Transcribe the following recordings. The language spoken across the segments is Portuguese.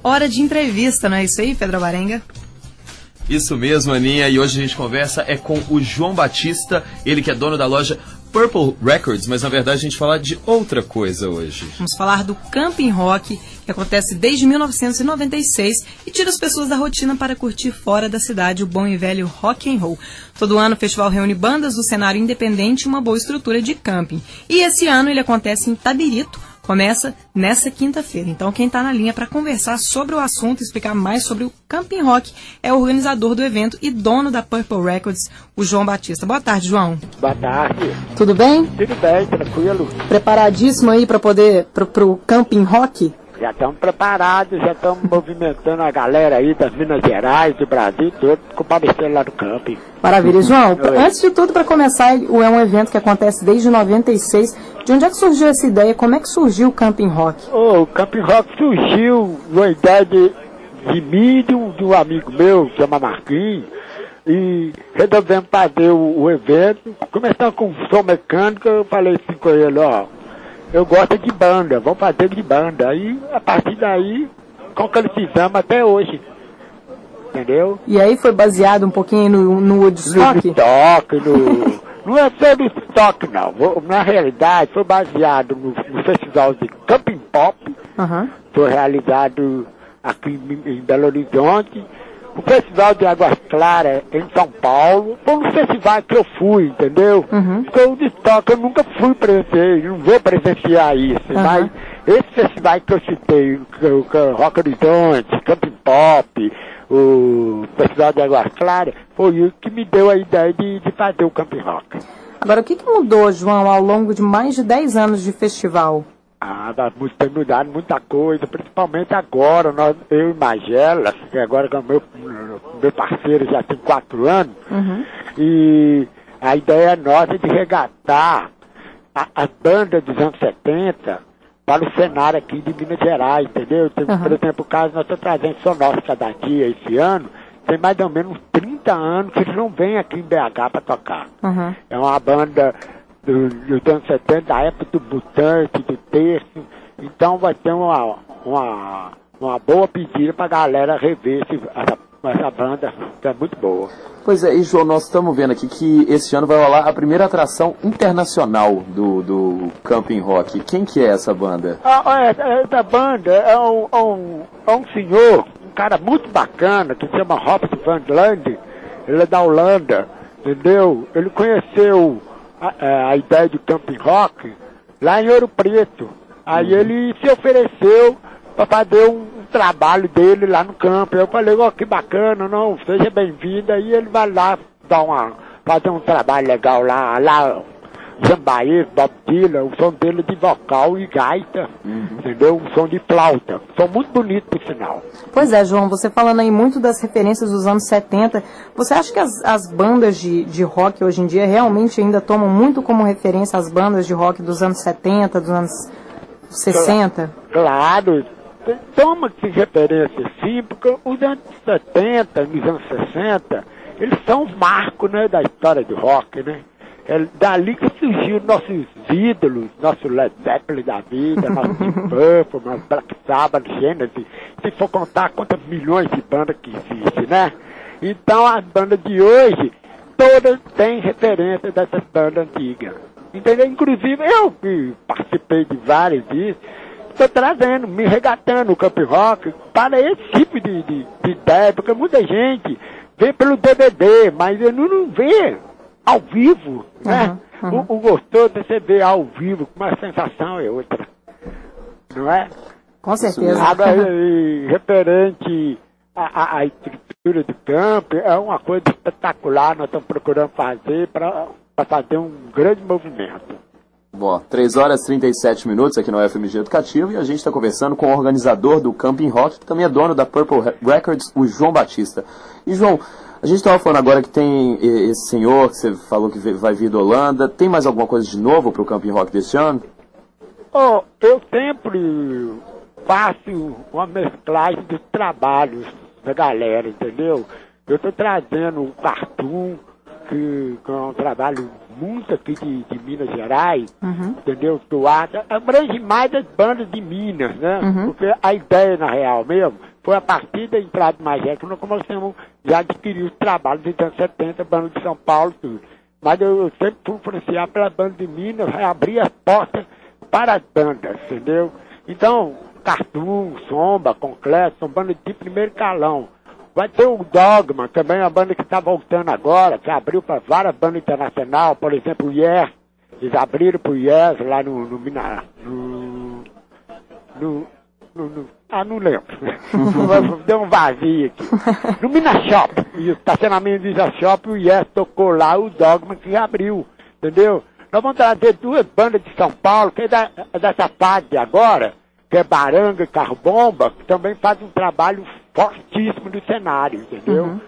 hora de entrevista, não é isso aí, Pedro Alvarenga? Isso mesmo, Aninha, e hoje a gente conversa com o João Batista, ele que é dono da loja Purple Records, mas na verdade a gente fala de outra coisa hoje. Vamos falar do Camping Rock, que acontece desde 1996 e tira as pessoas da rotina para curtir fora da cidade o bom e velho rock and roll. Todo ano o festival reúne bandas do cenário independente e uma boa estrutura de camping. E esse ano ele acontece em Tabirito. Começa nessa quinta-feira. Então, quem está na linha para conversar sobre o assunto e explicar mais sobre o Camping Rock é o organizador do evento e dono da Purple Records, o João Batista. Boa tarde, João. Boa tarde. Tudo bem? Tudo bem, tranquilo. Preparadíssimo aí para poder pro Camping Rock? Já estamos preparados, já estamos movimentando a galera aí das Minas Gerais, do Brasil todo, comparecendo lá no camping. Maravilha. João, antes de tudo, para começar, é um evento que acontece desde 96. De onde é que surgiu essa ideia? Como é que surgiu o Camping Rock? O Camping Rock surgiu numa ideia de mim e de um amigo meu, que chama Marquinhos, e resolvemos fazer o evento. Começamos com som mecânico, eu falei assim com ele, eu gosto de banda, vamos fazer de banda. Aí, a partir daí, concretizamos até hoje. Entendeu? E aí foi baseado um pouquinho no Woodstock? Não é só no Woodstock, não. Na realidade, foi baseado no festival de Camping Pop. Foi realizado aqui em Belo Horizonte. O Festival de Águas Claras em São Paulo, foi um festival que eu fui, entendeu? Porque o Woodstock eu nunca fui presenciar, não vou presenciar isso, mas esse festival que eu citei, o Rock Horizonte, Camping Pop, o Festival de Águas Claras, foi o que me deu a ideia de fazer o Camping Rock. Agora, o que mudou, João, ao longo de mais de 10 anos de festival? Tem mudado muita coisa, principalmente agora, eu e Magela, que agora é meu parceiro já tem 4 anos, e a ideia nossa é de resgatar as bandas dos anos 70 para o cenário aqui de Minas Gerais, entendeu? Por exemplo, o caso nós estamos trazendo Sonótica da Dia esse ano, tem mais ou menos 30 anos que eles não vêm aqui em BH para tocar. É uma banda dos anos 70, da época do Mutante, do Terço. Então vai ter uma boa pedida pra galera rever essa banda, que é muito boa. Pois é, e João, nós estamos vendo aqui que esse ano vai rolar a primeira atração internacional do Camping Rock. Quem que é essa banda? Essa banda é um senhor, um cara muito bacana, que se chama Robert Van Land. Ele é da Holanda, entendeu? Ele conheceu a ideia do Camping Rock lá em Ouro Preto. Aí ele se ofereceu para fazer um trabalho dele lá no campo. Eu falei, que bacana, não, seja bem-vindo. Aí ele vai lá fazer um trabalho legal lá Jambaí, Bob Dylan, o som dele de vocal e gaita, entendeu? Um som de flauta. Som muito bonito, por sinal. Pois é, João, você falando aí muito das referências dos anos 70, você acha que as bandas de rock hoje em dia realmente ainda tomam muito como referência as bandas de rock dos anos 70, dos anos 60? Claro, toma de referência sim, porque os anos 70 e os anos 60, eles são os marcos, né, da história do rock, né? É dali que surgiu nossos ídolos, nosso Led Zeppelin da vida, nosso Deep Purple, nosso Black Sabbath, Genesis, se for contar quantas milhões de bandas que existem, né? Então as bandas de hoje, todas têm referência dessas bandas antigas. Entendeu? Inclusive eu que participei de várias disso, estou trazendo, me regatando o Camping Rock para esse tipo de ideia, porque muita gente vê pelo DVD, mas ele não vê ao vivo, né? O gostoso de você ver ao vivo, com uma sensação é outra, não é? Com certeza. Agora, referente à estrutura do campo, é uma coisa espetacular, nós estamos procurando fazer para fazer um grande movimento. Bom, 3 horas e 37 minutos aqui no FMG Educativo e a gente está conversando com o organizador do Camping Rock, que também é dono da Purple Records, o João Batista. E João, a gente estava falando agora que tem esse senhor que você falou que vai vir da Holanda. Tem mais alguma coisa de novo para o Camping Rock deste ano? Eu sempre faço uma mesclagem dos trabalhos da galera, entendeu? Eu estou trazendo um cartoon, que é um trabalho muito aqui de Minas Gerais, entendeu? Que abrange mais as bandas de Minas, né? Porque a ideia, na real mesmo, foi a partir da entrada do Magé que nós começamos já a adquirir os trabalhos dos anos 70, banda de São Paulo, tudo. Mas eu sempre fui influenciado pela banda de Minas, abrir as portas para as bandas, entendeu? Então, Cartoon, Somba, Concreto, são bandas de primeiro calão. Vai ter o Dogma, também a banda que está voltando agora, que abriu para várias bandas internacionais, por exemplo, o Yes. Eles abriram pro Yes lá no Minas. Não lembro. Deu um vazio aqui. No Minas Shop, e o estacionamento do Minas Shop, o Yes tocou lá, o Dogma que abriu, entendeu? Nós vamos trazer duas bandas de São Paulo, que é dessa fase agora, que é Baranga e Carro Bomba, que também faz um trabalho fortíssimo no cenário, entendeu? Uhum.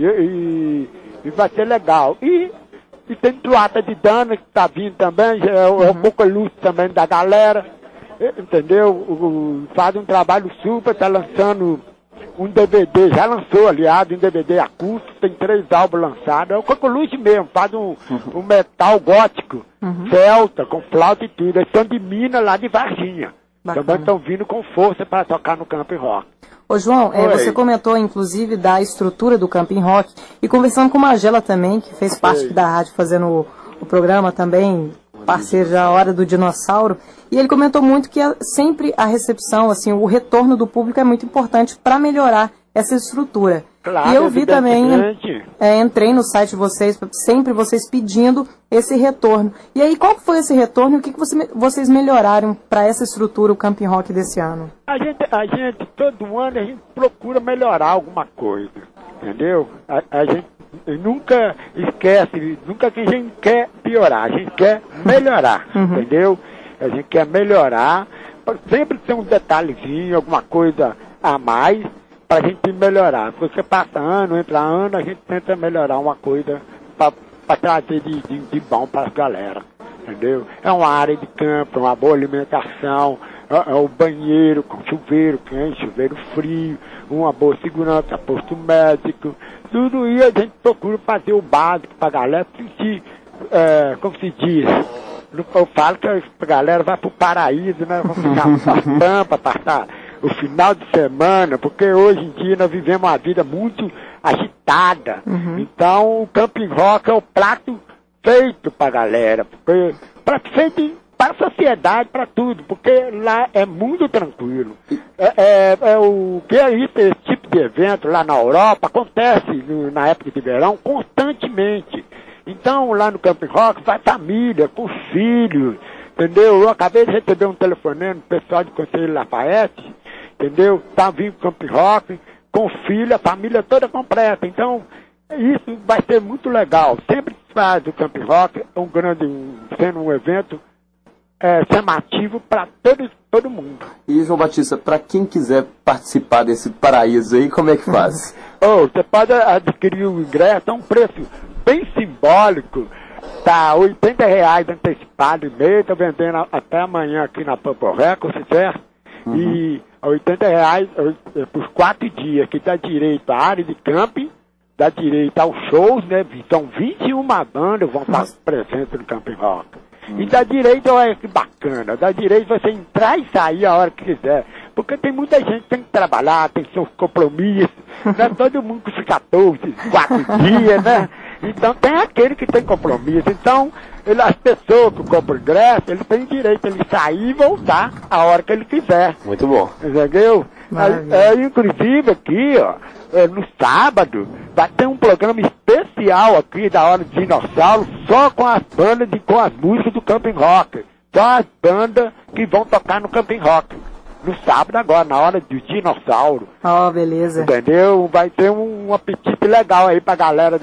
E vai ser legal. E tem Tuata de Dana, que tá vindo também, é o Boca Luz também da galera, entendeu? Faz um trabalho super, tá lançando um DVD, já lançou, aliás, um DVD acústico, tem 3 álbuns lançados, é o Coco Luz mesmo, faz um metal gótico, celta, com flauta e tudo, eles são de Minas, lá de Varginha. Bacana. Também estão vindo com força para tocar no Camping Rock. Ô João, você comentou inclusive da estrutura do Camping Rock e conversando com o Magela também, que fez parte da rádio fazendo o programa também, parceiro da Hora do Dinossauro, e ele comentou muito que sempre a recepção, assim, o retorno do público é muito importante para melhorar essa estrutura. Claro, e eu vi também, entrei no site de vocês, sempre vocês pedindo esse retorno. E aí, qual foi esse retorno e o que vocês melhoraram para essa estrutura, o Camping Rock desse ano? A gente, todo ano, a gente procura melhorar alguma coisa, entendeu? A gente nunca esquece, nunca que a gente quer piorar, a gente quer melhorar, entendeu? A gente quer melhorar, sempre tem um detalhezinho, alguma coisa a mais, para a gente melhorar. Porque passa ano, entra ano, a gente tenta melhorar uma coisa para trazer de bom para as galera, entendeu? É uma área de campo, uma boa alimentação, é o banheiro com chuveiro quente, chuveiro frio, uma boa segurança, posto médico, tudo isso a gente procura fazer o básico para a galera sentir, como se diz, eu falo que a galera vai pro paraíso, né? Vamos ficar na tampa, passar o final de semana, porque hoje em dia nós vivemos uma vida muito agitada. Então o Camping Rock é o prato feito pra galera, feito para a sociedade, para tudo, porque lá é muito tranquilo. O que é isso, esse tipo de evento lá na Europa acontece na época de verão constantemente. Então lá no Camping Rock vai família, com filhos, entendeu? Eu acabei de receber um telefonema do pessoal do Conselho Lafayette, entendeu? Tá vindo pro Camping Rock, com filho, a família toda completa. Então, isso vai ser muito legal. Sempre se faz o Camping Rock, sendo um evento chamativo para todo mundo. E, João Batista, para quem quiser participar desse paraíso aí, como é que faz? Você pode adquirir o ingresso a um preço bem simbólico, tá R$80 antecipado e meio, tá vendendo até amanhã aqui na Purple Records, certo? E R$80 por 4 dias, que dá direito à área de camping, dá direito aos shows, né? São 21 bandas vão estar presentes no Camping Rock. E dá direito, olha que bacana, dá direito você entrar e sair a hora que quiser. Porque tem muita gente que tem que trabalhar, tem seus compromissos, não é todo mundo que fica 12, 4 dias, né? Então tem aquele que tem compromisso. Então, as pessoas que compram ingresso, ele tem direito a ele sair e voltar a hora que ele quiser. Muito bom. Entendeu? Inclusive aqui, ó, no sábado, vai ter um programa especial aqui da Hora do Dinossauro, só com as bandas e com as músicas do Camping Rock. Só as bandas que vão tocar no Camping Rock. No sábado agora, na Hora do Dinossauro. Beleza. Entendeu? Vai ter um apetite legal aí pra galera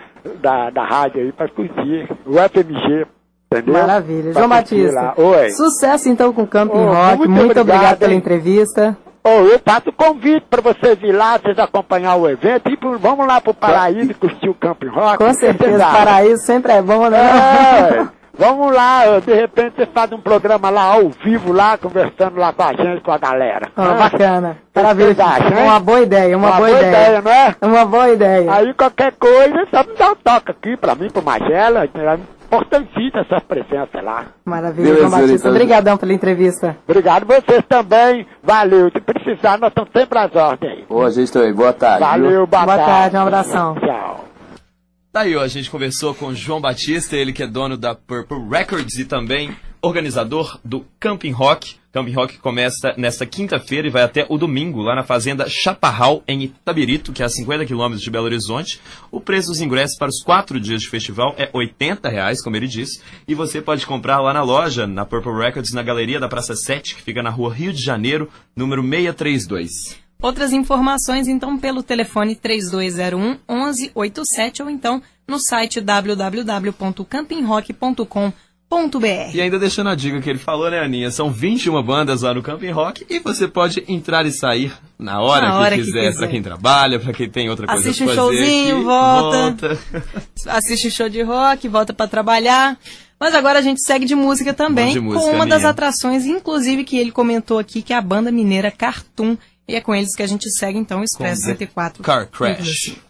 da rádio aí, pra curtir. O FMG. Entendeu? Maravilha. João Batista. Oi. Sucesso então com o Camping Rock. Muito obrigado pela entrevista. Eu faço o convite para vocês ir lá, vocês acompanhar o evento e vamos lá pro Paraíso curtir o Camping Rock. Com certeza, Paraíso sempre é bom, né? Vamos lá, de repente você faz um programa lá ao vivo, lá, conversando lá com a gente, com a galera. Bacana. Maravilha. Uma boa ideia, uma boa ideia, não é? Uma boa ideia. Aí qualquer coisa, só me dá um toque aqui pra mim, pro Magela, fortalecida essa presença lá. Maravilha, João Batista. Obrigadão pela entrevista. Obrigado vocês também. Valeu. Se precisar, nós estamos sempre às ordens aí. Boa, gente também. Boa tarde. Valeu, boa tarde. Um abração. Tchau. Tá aí, ó, a gente conversou com o João Batista, ele que é dono da Purple Records e também organizador do Camping Rock. Camping Rock começa nesta quinta-feira e vai até o domingo, lá na Fazenda Chaparral, em Itabirito, que é a 50 quilômetros de Belo Horizonte. O preço dos ingressos para os 4 dias de festival é R$80, como ele disse, e você pode comprar lá na loja, na Purple Records, na Galeria da Praça 7, que fica na rua Rio de Janeiro, número 632. Outras informações, então, pelo telefone 3201-1187 ou então no site www.campingrock.com.br. E ainda deixando a dica que ele falou, né, Aninha? São 21 bandas lá no Camping Rock e você pode entrar e sair na hora que quiser. Pra quem trabalha, pra quem tem outra coisa assiste pra fazer. Assiste um showzinho, volta. Assiste o show de rock, volta pra trabalhar. Mas agora a gente segue de música também, com uma das atrações, inclusive, que ele comentou aqui, que é a banda mineira Cartoon. E é com eles que a gente segue, então, o Expresso 104. Car Crash.